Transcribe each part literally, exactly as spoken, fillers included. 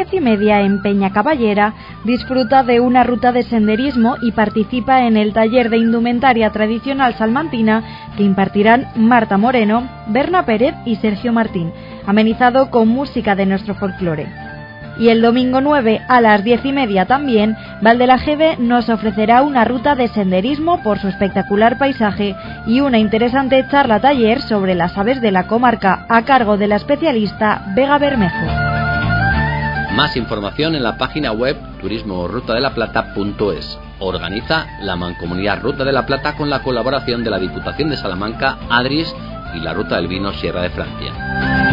diez y media en Peña Caballera, disfruta de una ruta de senderismo y participa en el taller de indumentaria tradicional salmantina que impartirán Marta Moreno, Berna Pérez y Sergio Martín, amenizado con música de nuestro folclore. Y el domingo nueve a las diez y media también, Valdelajeve nos ofrecerá una ruta de senderismo por su espectacular paisaje y una interesante charla taller sobre las aves de la comarca a cargo de la especialista Vega Bermejo. Más información en la página web turismo ruta de la plata punto es. Organiza la Mancomunidad Ruta de la Plata con la colaboración de la Diputación de Salamanca, Adris y la Ruta del Vino Sierra de Francia.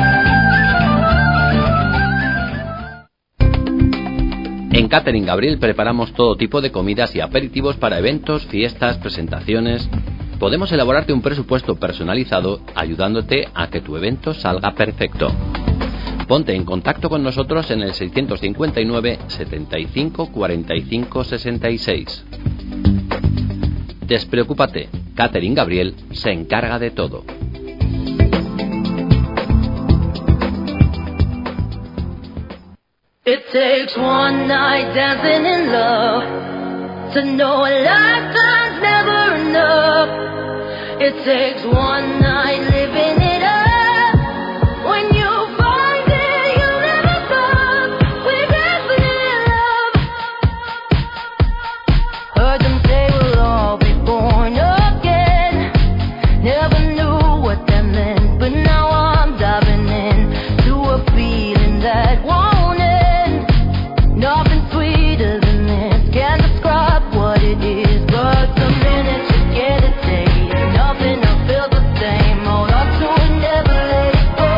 En Catering Gabriel preparamos todo tipo de comidas y aperitivos para eventos, fiestas, presentaciones. Podemos elaborarte un presupuesto personalizado ayudándote a que tu evento salga perfecto. Ponte en contacto con nosotros en el seiscientos cincuenta y nueve, setenta y cinco, cuarenta y cinco, sesenta y seis. Despreocúpate, Catering Gabriel se encarga de todo. It takes one night dancing in love to know a lifetime's never enough. It takes one night living it up. When you find it, you'll never stop. We're dancing in love. Heard them say we'll all be born again. Never knew what that meant, but now I'm diving in to a feeling that won't. Nothing sweeter than this, can't describe what it is, but the minute you get a taste, nothing will feel the same. Hold on to it, never let it go.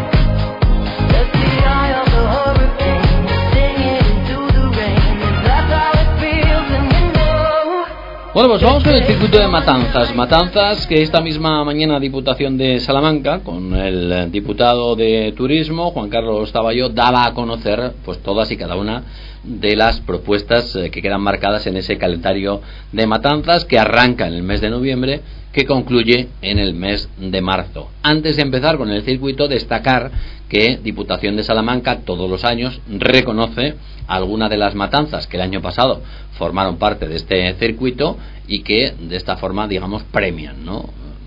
That's the eye of the hurricane, sing it into the rain, and that's how it feels, and you know. Bueno, pues vamos con el circuito de Matanzas. Matanzas que esta misma mañana Diputación de Salamanca, con el diputado de Turismo, Juan Carlos Taballo, daba a conocer pues todas y cada una de las propuestas que quedan marcadas en ese calendario de Matanzas que arranca en el mes de noviembre, que concluye en el mes de marzo. Antes de empezar con el circuito, destacar que Diputación de Salamanca todos los años reconoce alguna de las matanzas que el año pasado formaron parte de este circuito y que de esta forma, digamos, premian, ¿no?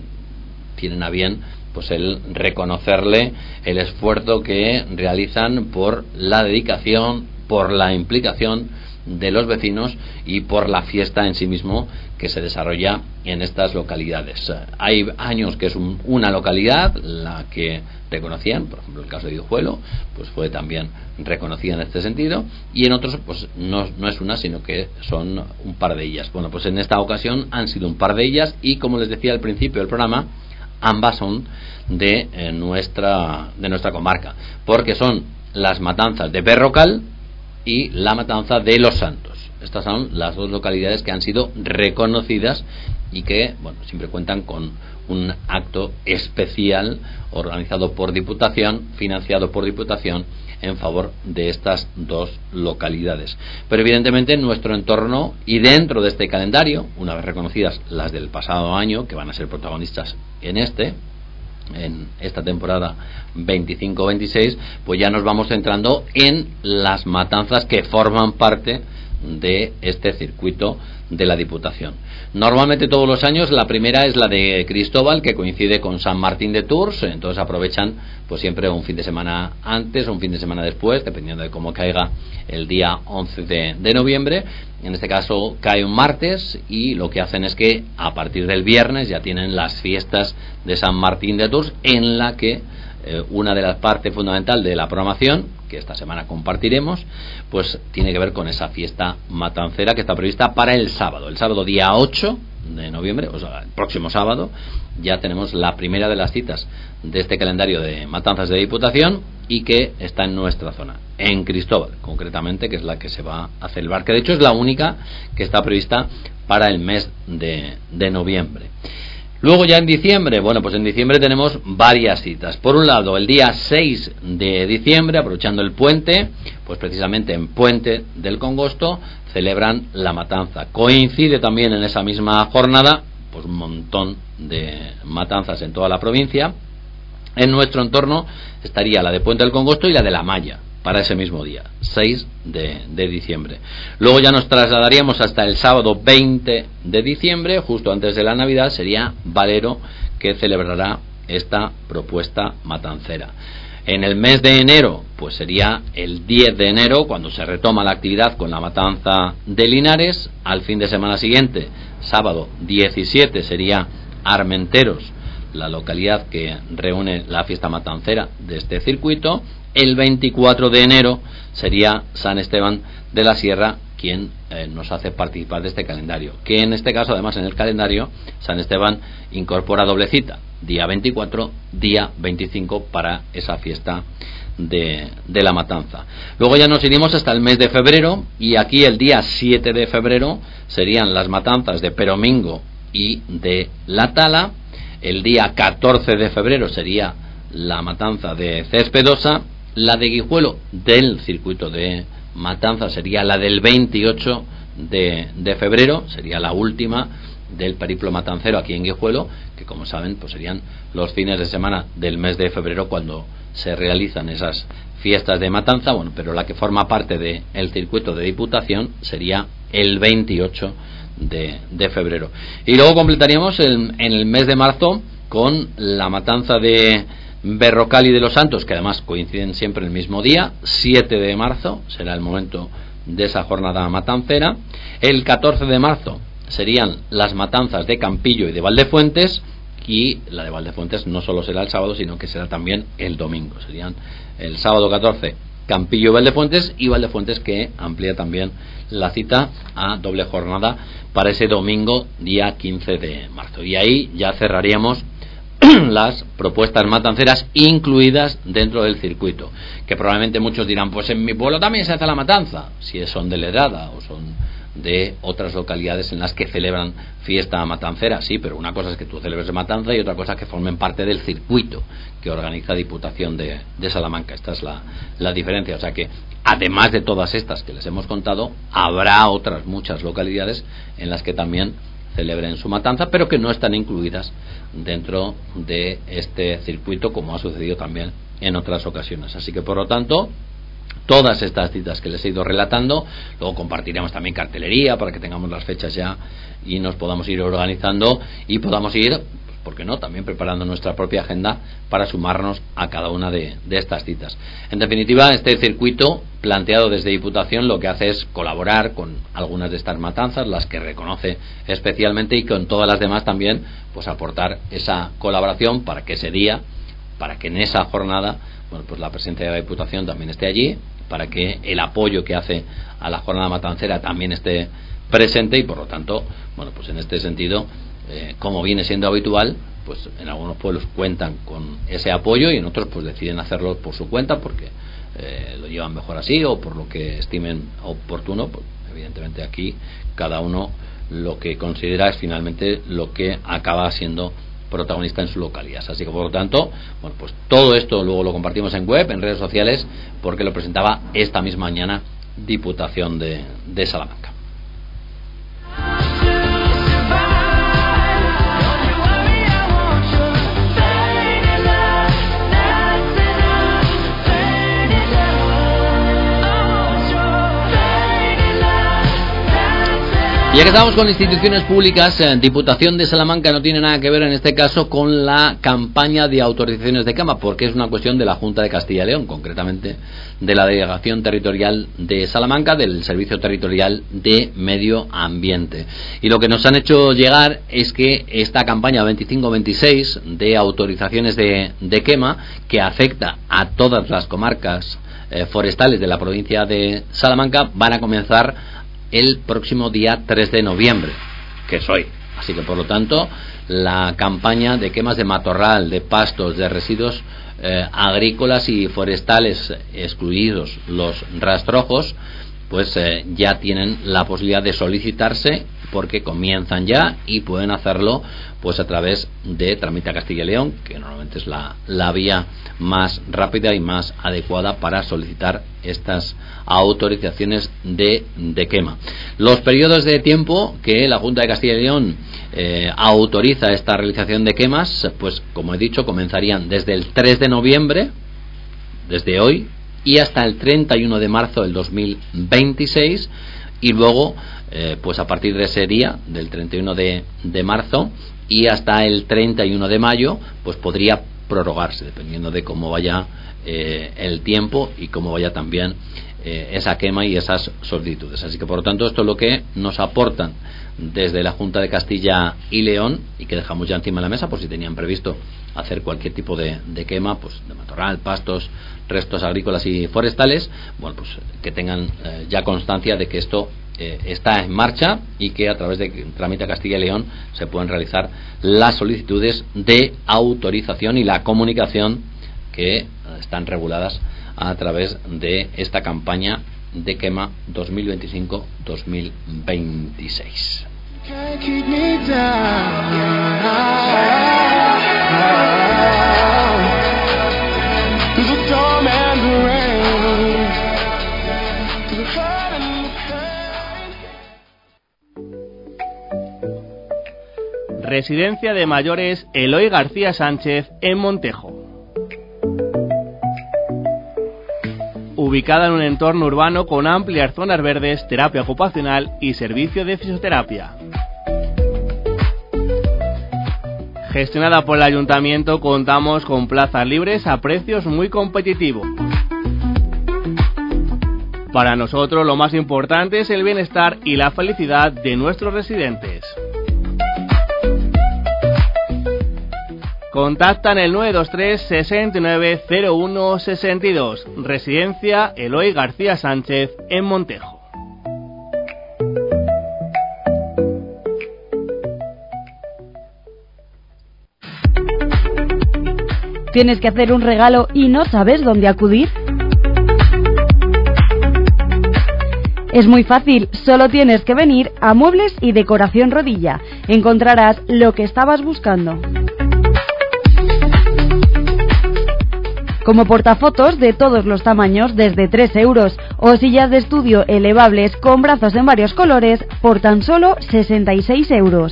Tienen a bien pues el reconocerle el esfuerzo que realizan por la dedicación, por la implicación de los vecinos y por la fiesta en sí mismo que se desarrolla en estas localidades. Hay años que es un, una localidad la que reconocían, por ejemplo el caso de Guijuelo, pues fue también reconocida en este sentido, y en otros pues no, no es una, sino que son un par de ellas. Bueno, pues en esta ocasión han sido un par de ellas y, como les decía al principio del programa, ambas son de eh, nuestra de nuestra comarca, porque son las matanzas de Berrocal y la matanza de Los Santos. Estas son las dos localidades que han sido reconocidas y que, bueno, siempre cuentan con un acto especial organizado por Diputación, financiado por Diputación, en favor de estas dos localidades. Pero evidentemente en nuestro entorno y dentro de este calendario, una vez reconocidas las del pasado año, que van a ser protagonistas en este, en esta temporada veinticinco veintiséis, pues ya nos vamos centrando en las matanzas que forman parte de este circuito de la Diputación. Normalmente todos los años la primera es la de Cristóbal, que coincide con San Martín de Tours, entonces aprovechan pues siempre un fin de semana antes o un fin de semana después, dependiendo de cómo caiga el día once de, de noviembre. En este caso cae un martes y lo que hacen es que a partir del viernes ya tienen las fiestas de San Martín de Tours, en la que eh, una de las partes fundamentales de la programación, que esta semana compartiremos, pues tiene que ver con esa fiesta matancera que está prevista para el sábado. El sábado día ocho de noviembre, o sea, el próximo sábado, ya tenemos la primera de las citas de este calendario de matanzas de Diputación y que está en nuestra zona, en Cristóbal, concretamente, que es la que se va a celebrar, que de hecho es la única que está prevista para el mes de, de noviembre. Luego ya en diciembre, bueno, pues en diciembre tenemos varias citas. Por un lado, el día seis de diciembre, aprovechando el puente, pues precisamente en Puente del Congosto celebran la matanza. Coincide también en esa misma jornada pues un montón de matanzas en toda la provincia. En nuestro entorno estaría la de Puente del Congosto y la de La Maya. para ese mismo día, seis de diciembre. Luego ya nos trasladaríamos hasta el sábado veinte de diciembre, justo antes de la Navidad, sería Valero, que celebrará esta propuesta matancera. En el mes de enero, pues sería el diez de enero, cuando se retoma la actividad con la matanza de Linares. Al fin de semana siguiente, sábado diecisiete, sería Armenteros, la localidad que reúne la fiesta matancera de este circuito. El veinticuatro de enero sería San Esteban de la Sierra, quien eh, nos hace participar de este calendario, que en este caso, además, en el calendario San Esteban incorpora doble cita, día veinticuatro, día veinticinco, para esa fiesta de, de la matanza. Luego ya nos iríamos hasta el mes de febrero, y aquí el día siete de febrero serían las matanzas de Peromingo y de La Tala. El día catorce de febrero sería la matanza de Céspedosa. La de Guijuelo, del circuito de matanza, sería la del veintiocho de febrero, sería la última del periplo matancero aquí en Guijuelo, que como saben, pues serían los fines de semana del mes de febrero cuando se realizan esas fiestas de matanza. Bueno, pero la que forma parte del circuito de Diputación sería el veintiocho de febrero. Y luego completaríamos el, en el mes de marzo con la matanza de Berrocal y de los Santos, que además coinciden siempre el mismo día. Siete de marzo será el momento de esa jornada matancera. El catorce de marzo serían las matanzas de Campillo y de Valdefuentes, y la de Valdefuentes no solo será el sábado, sino que será también el domingo. Serían el sábado catorce Campillo y Valdefuentes, y Valdefuentes que amplía también la cita a doble jornada para ese domingo día quince de marzo. Y ahí ya cerraríamos las propuestas matanceras incluidas dentro del circuito, que probablemente muchos dirán, pues en mi pueblo también se hace la matanza, si son de Ledrada o son de otras localidades en las que celebran fiesta matancera. Sí, pero una cosa es que tú celebres matanza y otra cosa es que formen parte del circuito que organiza Diputación de, de Salamanca. Esta es la, la diferencia. O sea que, además de todas estas que les hemos contado, habrá otras muchas localidades en las que también celebren su matanza, pero que no están incluidas dentro de este circuito, como ha sucedido también en otras ocasiones. Así que, por lo tanto, todas estas citas que les he ido relatando, luego compartiremos también cartelería para que tengamos las fechas ya y nos podamos ir organizando y podamos ir, ¿por qué no?, también preparando nuestra propia agenda para sumarnos a cada una de, de estas citas. En definitiva, este circuito planteado desde Diputación lo que hace es colaborar con algunas de estas matanzas, las que reconoce especialmente, y con todas las demás también, pues aportar esa colaboración para que ese día, para que en esa jornada, bueno, pues la presencia de la Diputación también esté allí, para que el apoyo que hace a la jornada matancera también esté presente, y por lo tanto, bueno, pues en este sentido, eh, como viene siendo habitual, pues en algunos pueblos cuentan con ese apoyo y en otros pues deciden hacerlo por su cuenta porque eh, lo llevan mejor así o por lo que estimen oportuno. Pues, evidentemente aquí cada uno lo que considera es finalmente lo que acaba siendo protagonista en su localidad. Así que, por lo tanto, bueno, pues todo esto luego lo compartimos en web, en redes sociales, porque lo presentaba esta misma mañana Diputación de, de Salamanca. Ya que estamos con instituciones públicas, eh, Diputación de Salamanca no tiene nada que ver en este caso con la campaña de autorizaciones de quema, porque es una cuestión de la Junta de Castilla y León, concretamente de la Delegación Territorial de Salamanca, del Servicio Territorial de Medio Ambiente. Y lo que nos han hecho llegar es que esta campaña veinticinco veintiséis de autorizaciones de, de quema, que afecta a todas las comarcas eh, forestales de la provincia de Salamanca, van a comenzar el próximo día tres de noviembre, que es hoy. Así que, por lo tanto, la campaña de quemas de matorral, de pastos, de residuos eh, agrícolas y forestales, excluidos los rastrojos, pues eh, ya tienen la posibilidad de solicitarse, porque comienzan ya y pueden hacerlo pues a través de Tramita Castilla y León, que normalmente es la, la vía más rápida y más adecuada para solicitar estas autorizaciones de, de quema. Los periodos de tiempo que la Junta de Castilla y León eh, autoriza esta realización de quemas, pues como he dicho, comenzarían desde el tres de noviembre, desde hoy, y hasta el treinta y uno de marzo del dos mil veintiséis, y luego eh, pues a partir de ese día, del treinta y uno de marzo y hasta el treinta y uno de mayo, pues podría prorrogarse dependiendo de cómo vaya eh, el tiempo y cómo vaya también eh, esa quema y esas solicitudes. Así que por lo tanto esto es lo que nos aportan desde la Junta de Castilla y León, y que dejamos ya encima de la mesa por si tenían previsto hacer cualquier tipo de, de quema, pues de matorral, pastos, restos agrícolas y forestales. Bueno, pues que tengan eh, ya constancia de que esto eh, está en marcha y que a través de Tramita Castilla y León se pueden realizar las solicitudes de autorización y la comunicación que eh, están reguladas a través de esta campaña de quema dos mil veinticinco dos mil veintiséis. Residencia de mayores Eloy García Sánchez en Montejo. Ubicada en un entorno urbano con amplias zonas verdes, terapia ocupacional y servicio de fisioterapia. Gestionada por el Ayuntamiento, contamos con plazas libres a precios muy competitivos. Para nosotros lo más importante es el bienestar y la felicidad de nuestros residentes. Contacta en el nueve dos tres, sesenta y nueve, cero uno, sesenta y dos. Residencia Eloy García Sánchez en Montejo. ¿Tienes que hacer un regalo y no sabes dónde acudir? Es muy fácil, solo tienes que venir a Muebles y Decoración Rodilla. Encontrarás lo que estabas buscando. Como portafotos de todos los tamaños desde tres euros o sillas de estudio elevables con brazos en varios colores por tan solo sesenta y seis euros.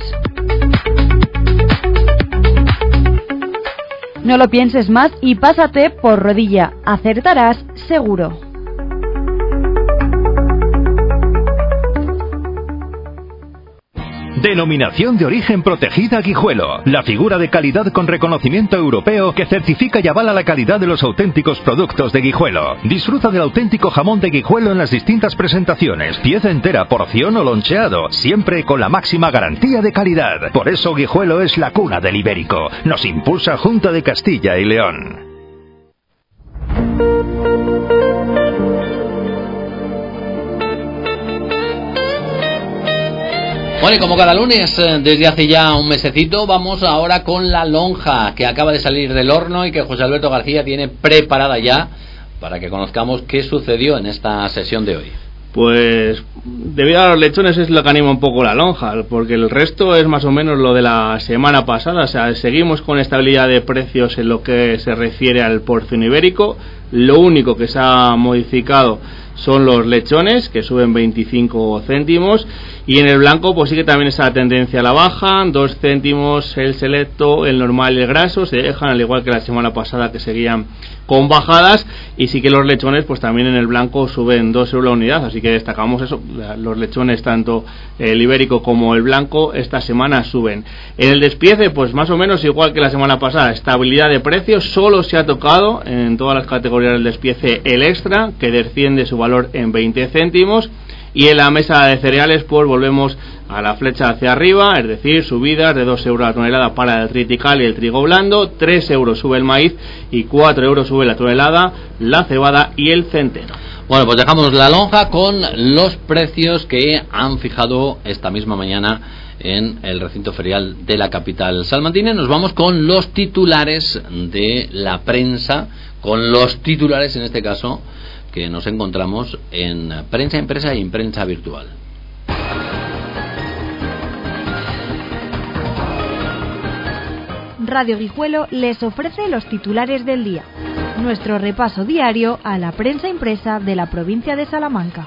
No lo pienses más y pásate por Rodilla, acertarás seguro. Denominación de origen protegida Guijuelo, la figura de calidad con reconocimiento europeo que certifica y avala la calidad de los auténticos productos de Guijuelo. Disfruta del auténtico jamón de Guijuelo en las distintas presentaciones, pieza entera, porción o loncheado, siempre con la máxima garantía de calidad. Por eso Guijuelo es la cuna del ibérico. Nos impulsa Junta de Castilla y León. Bueno, y como cada lunes, desde hace ya un mesecito, vamos ahora con la lonja que acaba de salir del horno y que José Alberto García tiene preparada ya para que conozcamos qué sucedió en esta sesión de hoy. Pues debido a los lechones es lo que anima un poco la lonja, porque el resto es más o menos lo de la semana pasada. O sea, seguimos con estabilidad de precios en lo que se refiere al porcino ibérico. Lo único que se ha modificado son los lechones, que suben veinticinco céntimos, y en el blanco pues sigue también esa tendencia a la baja, dos céntimos el selecto, el normal y el graso se dejan, al igual que la semana pasada que seguían con bajadas, y sí que los lechones pues también en el blanco suben dos euros la unidad, así que destacamos eso, los lechones tanto el ibérico como el blanco esta semana suben. En el despiece pues más o menos igual que la semana pasada, estabilidad de precios, solo se ha tocado en todas las categorías del despiece el extra, que desciende su valor en veinte céntimos, y en la mesa de cereales pues volvemos a la flecha hacia arriba, es decir, subidas de dos euros la tonelada para el triticale y el trigo blando, tres euros sube el maíz y cuatro euros sube la tonelada, la cebada y el centeno. Bueno, pues dejamos la lonja con los precios que han fijado esta misma mañana en el recinto ferial de la capital salmantina. Nos vamos con los titulares de la prensa, con los titulares en este caso que nos encontramos en Prensa Impresa y en Prensa Virtual. Radio Guijuelo les ofrece los titulares del día, nuestro repaso diario a la prensa impresa de la provincia de Salamanca.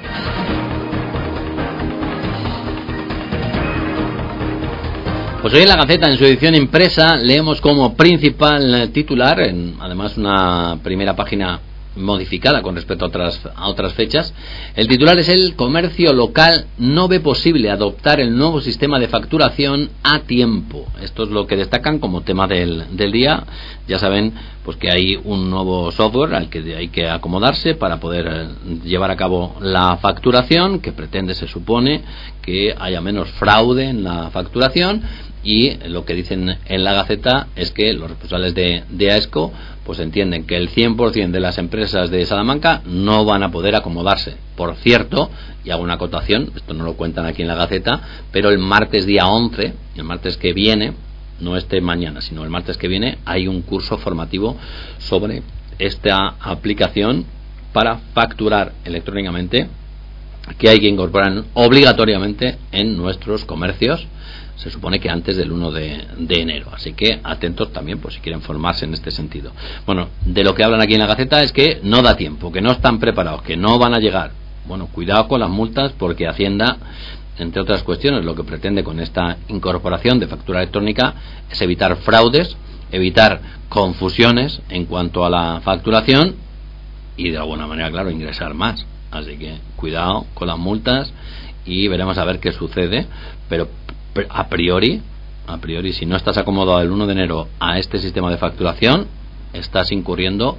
Pues hoy en la Gaceta, en su edición impresa, leemos como principal titular, en, además una primera página modificada con respecto a otras, a otras fechas. El titular es: el comercio local no ve posible adoptar el nuevo sistema de facturación a tiempo. Esto es lo que destacan como tema del, del día. Ya saben pues que hay un nuevo software al que hay que acomodarse para poder llevar a cabo la facturación, que pretende, se supone, que haya menos fraude en la facturación. Y lo que dicen en la Gaceta es que los responsables de, de AESCO pues entienden que el cien por ciento de las empresas de Salamanca no van a poder acomodarse. Por cierto, y hago una acotación, esto no lo cuentan aquí en la Gaceta, pero el martes día once, el martes que viene, no este mañana, sino el martes que viene, hay un curso formativo sobre esta aplicación para facturar electrónicamente, que hay que incorporar obligatoriamente en nuestros comercios. Se supone que antes del uno de, de enero, así que atentos también por si quieren formarse en este sentido. Bueno, de lo que hablan aquí en la Gaceta es que no da tiempo, que no están preparados, que no van a llegar. Bueno, cuidado con las multas, porque Hacienda, entre otras cuestiones, lo que pretende con esta incorporación de factura electrónica es evitar fraudes, evitar confusiones en cuanto a la facturación y de alguna manera, claro, ingresar más. Así que cuidado con las multas y veremos a ver qué sucede, pero a priori, a priori, si no estás acomodado el uno de enero a este sistema de facturación, estás incurriendo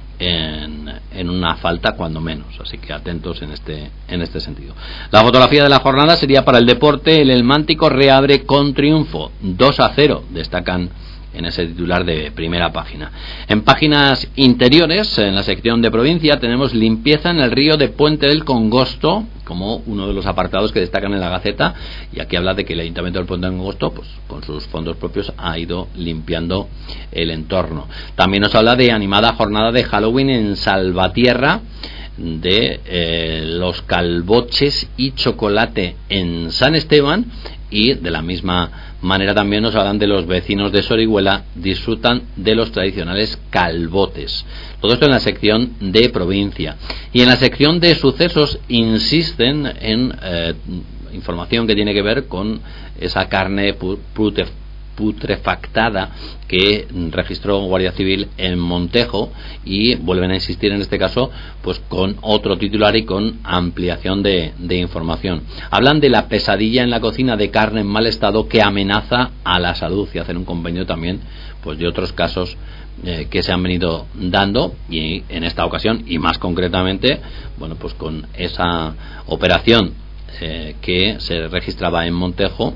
en, en una falta cuando menos, así que atentos en este en este sentido. La fotografía de la jornada sería para el deporte. El Elmántico reabre con triunfo, dos a cero, destacan en ese titular de primera página. En páginas interiores, en la sección de provincia, tenemos limpieza en el río de Puente del Congosto como uno de los apartados que destacan en la Gaceta, y aquí habla de que el Ayuntamiento del Puente del Congosto, pues con sus fondos propios, ha ido limpiando el entorno. También nos habla de animada jornada de Halloween en Salvatierra, de eh, los calboches y chocolate en San Esteban, y de la misma manera también nos hablan de los vecinos de Sorihuela disfrutan de los tradicionales calbotes. Todo esto en la sección de provincia. Y en la sección de sucesos insisten en eh, información que tiene que ver con esa carne putre, putrefactada que registró Guardia Civil en Montejo, y vuelven a insistir en este caso pues con otro titular y con ampliación de, de información. Hablan de la pesadilla en la cocina de carne en mal estado que amenaza a la salud, y hacen un convenio también pues de otros casos eh, que se han venido dando, y en esta ocasión y más concretamente, bueno, pues con esa operación eh, que se registraba en Montejo,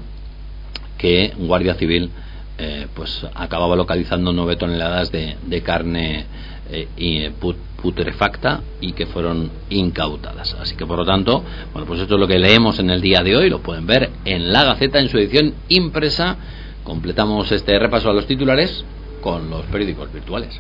que Guardia Civil eh, pues acababa localizando nueve toneladas de, de carne eh, y put, putrefacta, y que fueron incautadas. Así que por lo tanto, bueno, pues esto es lo que leemos en el día de hoy. Lo pueden ver en la Gaceta en su edición impresa. Completamos este repaso a los titulares con los periódicos virtuales.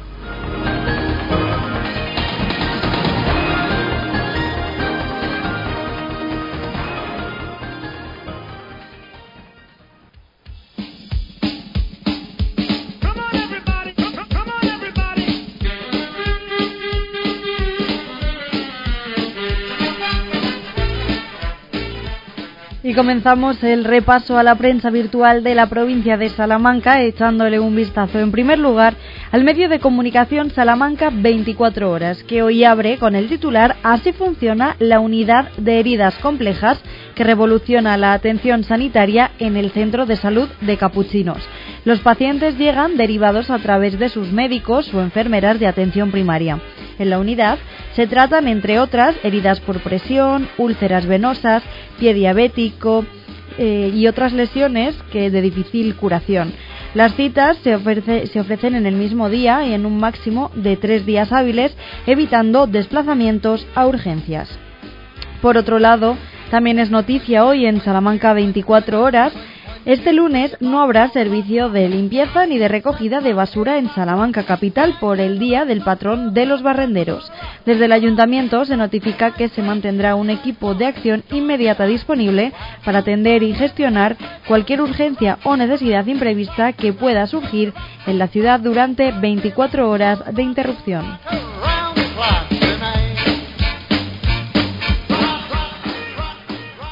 Y comenzamos el repaso a la prensa virtual de la provincia de Salamanca, echándole un vistazo en primer lugar al medio de comunicación Salamanca veinticuatro horas, que hoy abre con el titular: así funciona la unidad de heridas complejas que revoluciona la atención sanitaria en el centro de salud de Capuchinos. Los pacientes llegan derivados a través de sus médicos o enfermeras de atención primaria. En la unidad se tratan, entre otras, heridas por presión, úlceras venosas, pie diabético eh, y otras lesiones que de difícil curación. Las citas se, ofrece, se ofrecen en el mismo día y en un máximo de tres días hábiles, evitando desplazamientos a urgencias. Por otro lado, también es noticia hoy en Salamanca veinticuatro horas. Este lunes no habrá servicio de limpieza ni de recogida de basura en Salamanca capital por el Día del Patrón de los Barrenderos. Desde el Ayuntamiento se notifica que se mantendrá un equipo de acción inmediata disponible para atender y gestionar cualquier urgencia o necesidad imprevista que pueda surgir en la ciudad durante veinticuatro horas de interrupción.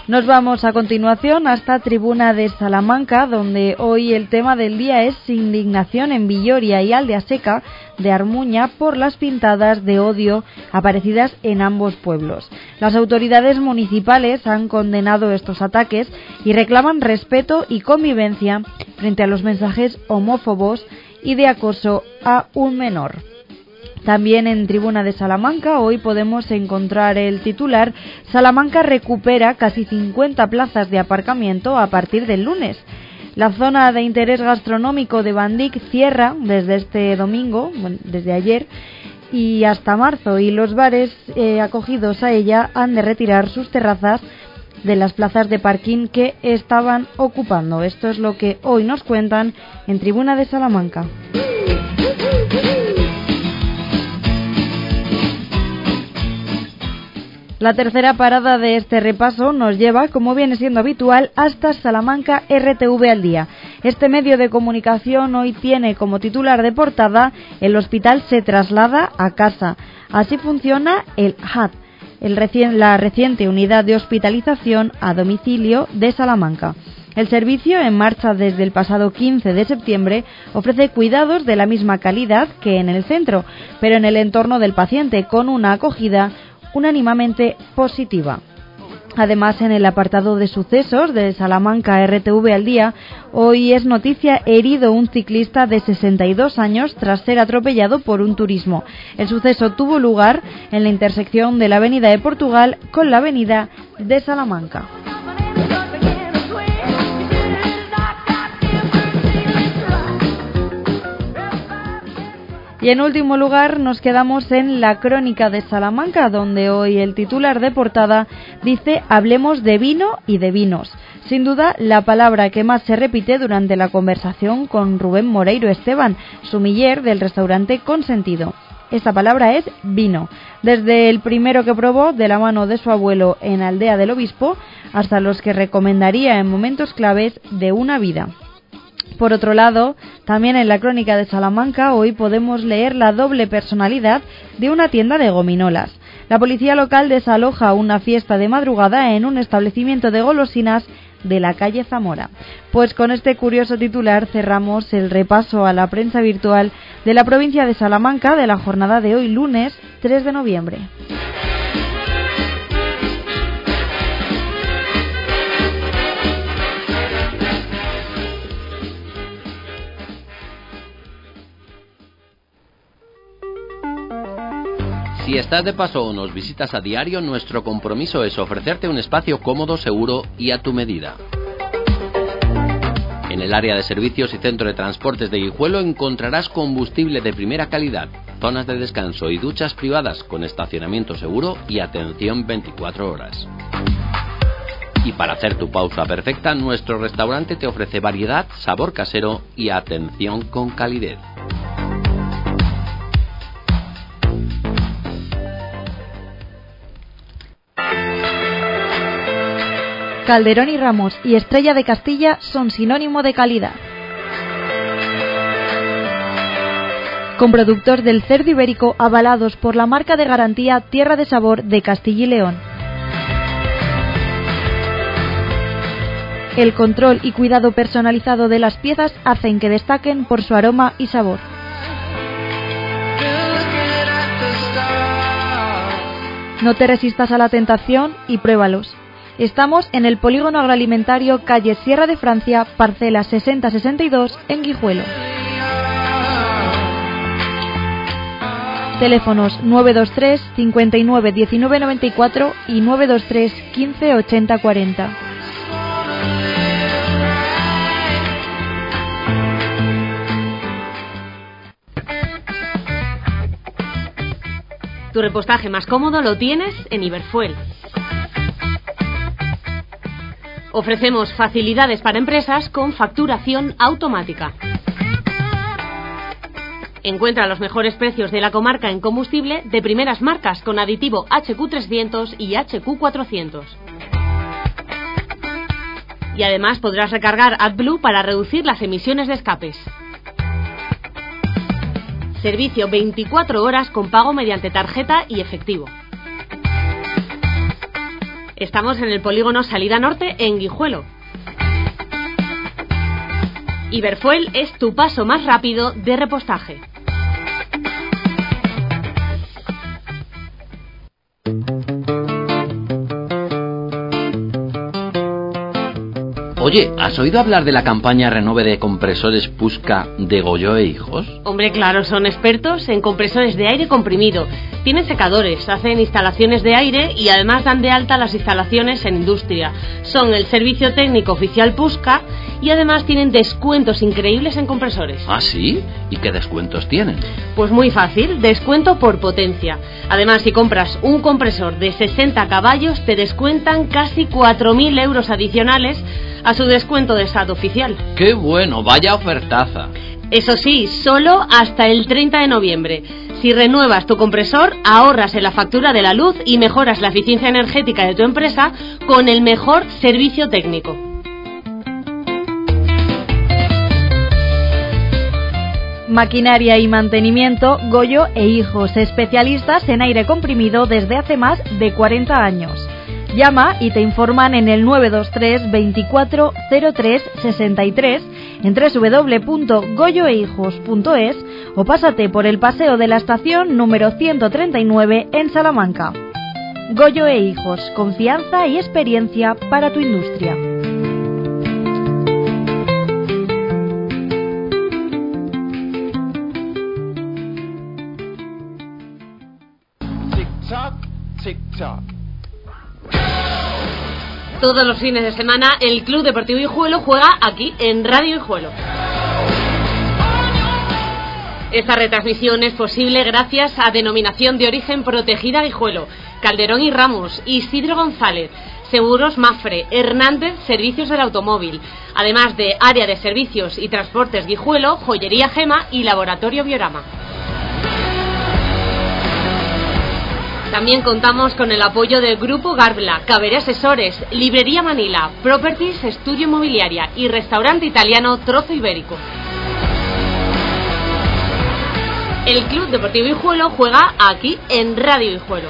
Nos vamos a continuación hasta Tribuna de Salamanca, donde hoy el tema del día es indignación en Villoria y Aldea Seca de Armuña por las pintadas de odio aparecidas en ambos pueblos. Las autoridades municipales han condenado estos ataques y reclaman respeto y convivencia frente a los mensajes homófobos y de acoso a un menor. También en Tribuna de Salamanca hoy podemos encontrar el titular: Salamanca recupera casi cincuenta plazas de aparcamiento a partir del lunes. La zona de interés gastronómico de Bandic cierra desde este domingo, bueno, desde ayer y hasta marzo, y los bares eh, acogidos a ella han de retirar sus terrazas de las plazas de parking que estaban ocupando. Esto es lo que hoy nos cuentan en Tribuna de Salamanca. La tercera parada de este repaso nos lleva, como viene siendo habitual, hasta Salamanca R T V al día. Este medio de comunicación hoy tiene como titular de portada: el hospital se traslada a casa. Así funciona el H A D, el recien, la reciente unidad de hospitalización a domicilio de Salamanca. El servicio, en marcha desde el pasado quince de septiembre, ofrece cuidados de la misma calidad que en el centro, pero en el entorno del paciente, con una acogida unánimamente positiva. Además, en el apartado de sucesos de Salamanca R T V al día, hoy es noticia: herido un ciclista de sesenta y dos años tras ser atropellado por un turismo. El suceso tuvo lugar en la intersección de la Avenida de Portugal con la Avenida de Salamanca. Y en último lugar nos quedamos en la Crónica de Salamanca, donde hoy el titular de portada dice: hablemos de vino y de vinos. Sin duda, la palabra que más se repite durante la conversación con Rubén Moreiro Esteban, sumiller del restaurante Consentido. Esta palabra es vino. Desde el primero que probó de la mano de su abuelo en Aldea del Obispo, hasta los que recomendaría en momentos claves de una vida. Por otro lado, también en la Crónica de Salamanca hoy podemos leer la doble personalidad de una tienda de gominolas. La policía local desaloja una fiesta de madrugada en un establecimiento de golosinas de la calle Zamora. Pues con este curioso titular cerramos el repaso a la prensa virtual de la provincia de Salamanca de la jornada de hoy, lunes tres de noviembre. Si estás de paso o nos visitas a diario, nuestro compromiso es ofrecerte un espacio cómodo, seguro y a tu medida. En el área de servicios y centro de transportes de Guijuelo encontrarás combustible de primera calidad, zonas de descanso y duchas privadas con estacionamiento seguro y atención veinticuatro horas. Y para hacer tu pausa perfecta, nuestro restaurante te ofrece variedad, sabor casero y atención con calidez. Calderón y Ramos y Estrella de Castilla son sinónimo de calidad. Con productos del cerdo ibérico avalados por la marca de garantía Tierra de Sabor de Castilla y León. El control y cuidado personalizado de las piezas hacen que destaquen por su aroma y sabor. No te resistas a la tentación y pruébalos. Estamos en el Polígono Agroalimentario, calle Sierra de Francia, parcela sesenta sesenta y dos, en Guijuelo. Teléfonos nueve dos tres, cincuenta y nueve, diecinueve noventa y cuatro y nueve dos tres, quince, ochenta cuarenta. Tu repostaje más cómodo lo tienes en Iberfuel. Ofrecemos facilidades para empresas con facturación automática. Encuentra los mejores precios de la comarca en combustible de primeras marcas con aditivo H Q trescientos y H Q cuatrocientos. Y además podrás recargar AdBlue para reducir las emisiones de escapes. Servicio veinticuatro horas con pago mediante tarjeta y efectivo. Estamos en el polígono Salida Norte, en Guijuelo. Iberfuel es tu paso más rápido de repostaje. Oye, ¿has oído hablar de la campaña Renove de compresores Pusca de Goyo e Hijos? Hombre, claro, son expertos en compresores de aire comprimido. Tienen secadores, hacen instalaciones de aire y además dan de alta las instalaciones en industria. Son el servicio técnico oficial Pusca y además tienen descuentos increíbles en compresores. ¿Ah, sí? ¿Y qué descuentos tienen? Pues muy fácil, descuento por potencia. Además, si compras un compresor de sesenta caballos, te descuentan casi cuatro mil euros adicionales a su descuento de S A T oficial. ¡Qué bueno! ¡Vaya ofertaza! Eso sí, solo hasta el treinta de noviembre. Si renuevas tu compresor, ahorras en la factura de la luz y mejoras la eficiencia energética de tu empresa con el mejor servicio técnico. Maquinaria y mantenimiento Goyo e Hijos, especialistas en aire comprimido desde hace más de cuarenta años. Llama y te informan en el nueve dos tres veinticuatro cero tres sesenta y tres en doble u doble u doble u punto goyo e hijos punto es o pásate por el Paseo de la Estación número ciento treinta y nueve en Salamanca. Goyo e Hijos, confianza y experiencia para tu industria. Tic-tac, tic-tac. Todos los fines de semana el Club Deportivo Guijuelo juega aquí en Radio Guijuelo. Esta retransmisión es posible gracias a Denominación de Origen Protegida Guijuelo, Calderón y Ramos, Isidro González, Seguros Mafre, Hernández Servicios del Automóvil, además de Área de Servicios y Transportes Guijuelo, Joyería Gema y Laboratorio Biorama. También contamos con el apoyo del Grupo Garbla, Caberé Asesores, Librería Manila, Properties, Estudio Inmobiliaria y Restaurante Italiano Trozo Ibérico. El Club Deportivo Guijuelo juega aquí en Radio Guijuelo.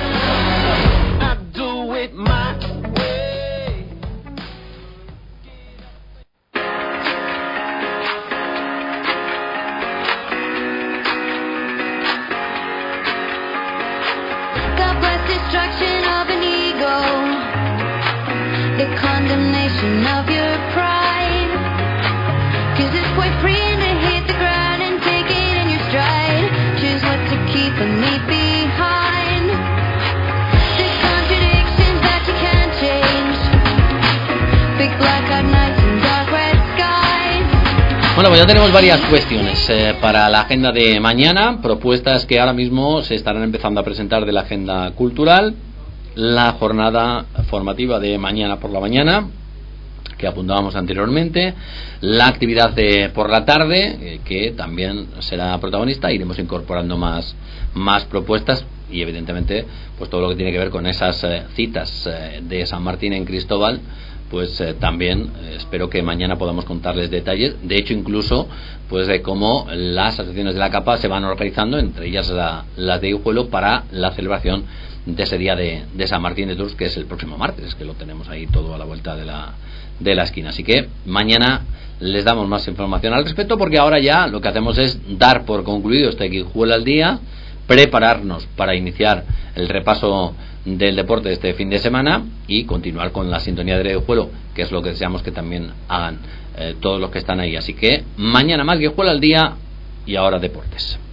Destruction of an ego, the condemnation of your pride. Cause it's quite freeing to hit the ground and take it in your stride. Choose what to keep and leave behind. The contradictions that you can't change. Big black-eyed nights and dark red skies. Bueno, pues ya tenemos varias cuestiones eh, para la agenda de mañana, propuestas que ahora mismo se estarán empezando a presentar de la agenda cultural, la jornada formativa de mañana por la mañana, que apuntábamos anteriormente, la actividad de por la tarde, eh, que también será protagonista, iremos incorporando más, más propuestas y evidentemente pues todo lo que tiene que ver con esas eh, citas eh, de San Martín en Cristóbal. Pues eh, también eh, espero que mañana podamos contarles detalles, de hecho incluso pues de cómo las asociaciones de la capa se van organizando, entre ellas la, las de Guijuelo, para la celebración de ese día de, de San Martín de Tours, que es el próximo martes, que lo tenemos ahí todo a la vuelta de la, de la esquina. Así que mañana les damos más información al respecto, porque ahora ya lo que hacemos es dar por concluido este Guijuelo al día, prepararnos para iniciar el repaso del deporte de este fin de semana y continuar con la sintonía de Guijuelo, que es lo que deseamos que también hagan eh, todos los que están ahí. Así que mañana más Guijuelo al día y ahora deportes.